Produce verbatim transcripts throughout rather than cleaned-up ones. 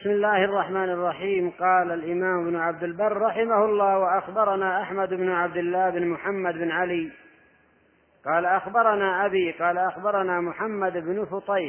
بسم الله الرحمن الرحيم. قال الإمام ابن عبد البر رحمه الله: وأخبرنا أحمد بن عبد الله بن محمد بن علي قال أخبرنا أبي قال أخبرنا محمد بن فطيس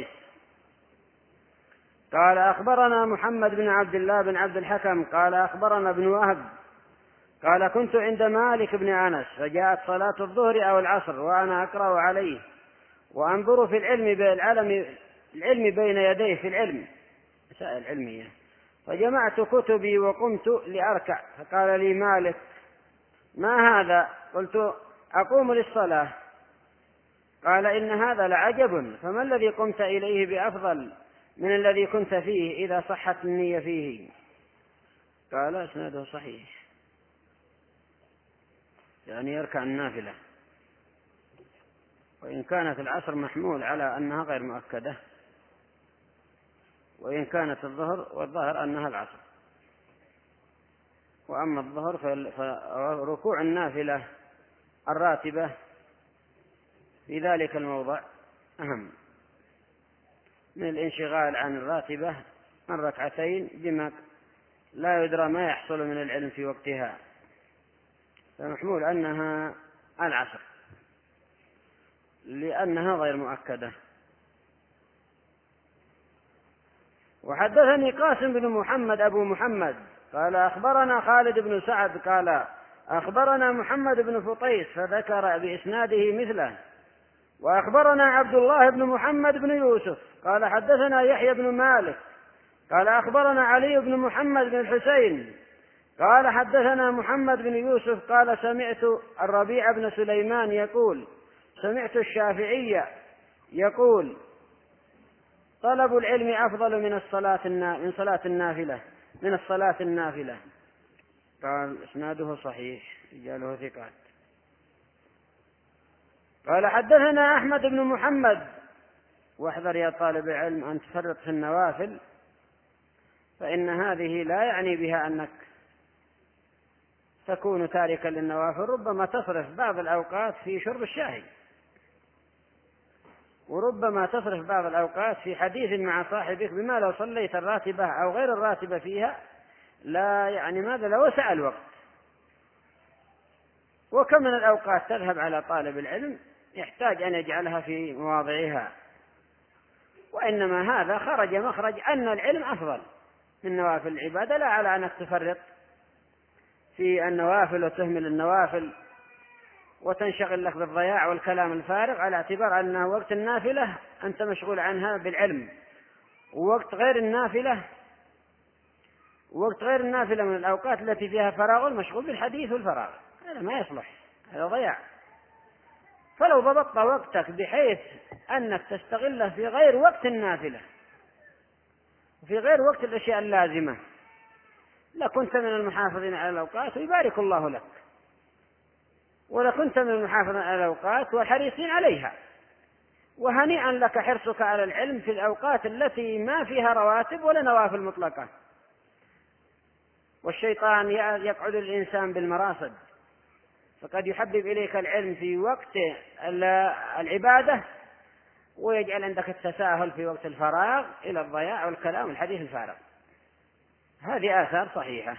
قال أخبرنا محمد بن عبد الله بن عبد الحكم قال أخبرنا ابن وهب قال كنت عند مالك بن أنس فجاءت صلاة الظهر أو العصر وأنا أقرأ عليه وأنظر في العلم بالعلم العلم بين يديه في العلم مسائل علمية، فجمعت كتبي وقمت لأركع، فقال لي مالك: ما هذا؟ قلت: أقوم للصلاة. قال: إن هذا لعجب، فما الذي قمت إليه بأفضل من الذي كنت فيه إذا صحت النية فيه؟ قال: اسناده صحيح، يعني يركع النافلة، وإن كانت العصر محمول على أنها غير مؤكدة، وإن كانت الظهر والظهر أنها العصر. وأما الظهر فركوع النافلة الراتبة في ذلك الموضع أهم من الانشغال عن الراتبة من ركعتين بما لا يدرى ما يحصل من العلم في وقتها، فمحمول أنها العصر لأنها غير مؤكدة. وحدثني قاسم بن محمد أبو محمد قال أخبرنا خالد بن سعد قال أخبرنا محمد بن فطيس فذكر بإسناده مثله. وأخبرنا عبد الله بن محمد بن يوسف قال حدثنا يحيى بن مالك قال أخبرنا علي بن محمد بن الحسين قال حدثنا محمد بن يوسف قال سمعت الربيع بن سليمان يقول سمعت الشافعي يقول: طلب العلم أفضل من الصلاة من صلاة النافلة من الصلاة النافلة. قال: إسناده صحيح، رجاله ثقات. قال حدثنا أحمد بن محمد. واحذر يا طالب العلم أن تفرط في النوافل، فإن هذه لا يعني بها أنك تكون تاركا للنوافل، ربما تصرف بعض الأوقات في شرب الشاهي، وربما تصرف بعض الأوقات في حديث مع صاحبك بما لو صليت الراتبة أو غير الراتبة فيها لا يعني ماذا لو وسع الوقت. وكم من الأوقات تذهب على طالب العلم يحتاج أن يجعلها في مواضعها، وإنما هذا خرج مخرج أن العلم أفضل من نوافل العبادة، لا على أنك تفرط في النوافل وتهمل النوافل وتنشغل لك بالضياع والكلام الفارغ، على اعتبار أنه وقت النافلة أنت مشغول عنها بالعلم، ووقت غير النافلة وقت غير النافلة من الأوقات التي فيها فراغ مشغول بالحديث والفراغ. هذا ما يصلح، هذا ضياع. فلو ضبطت وقتك بحيث أنك تستغله في غير وقت النافلة وفي غير وقت الأشياء اللازمة لكنت من المحافظين على الأوقات ويبارك الله لك، ولكنت من المحافظين على الأوقات والحريصين عليها، وهنيئا لك حرصك على العلم في الأوقات التي ما فيها رواتب ولا نوافل مطلقة. والشيطان يقعد الإنسان بالمراصد، فقد يحبب إليك العلم في وقت العبادة ويجعل عندك التساهل في وقت الفراغ إلى الضياع والكلام والحديث الفارغ. هذه آثار صحيحة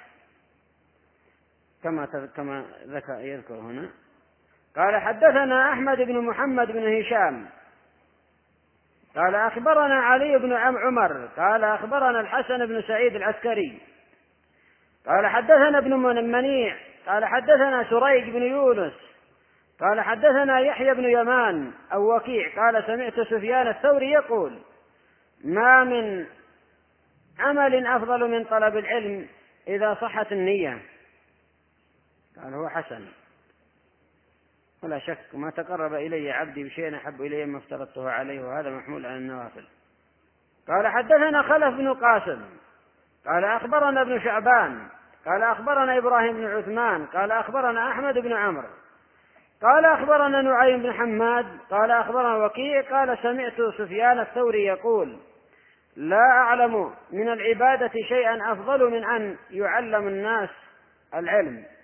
كما كما ذكر يذكر هنا. قال حدثنا أحمد بن محمد بن هشام قال أخبرنا علي بن عمر قال أخبرنا الحسن بن سعيد العسكري قال حدثنا ابن منيع قال حدثنا سريج بن يونس قال حدثنا يحيى بن يمان أو وكيع قال سمعت سفيان الثوري يقول: ما من عمل أفضل من طلب العلم إذا صحت النية. قال: هو حسن، ولا شك ما تقرب إلي عبدي بشيء أحب إلي ما افترضته عليه، وهذا محمول على النوافل. قال حدثنا خلف بن قاسم قال أخبرنا ابن شعبان قال أخبرنا إبراهيم بن عثمان قال أخبرنا أحمد بن عمرو قال أخبرنا نعيم بن حماد قال أخبرنا وكيع قال سمعت سفيان الثوري يقول: لا أعلم من العبادة شيئا أفضل من أن يعلم الناس العلم.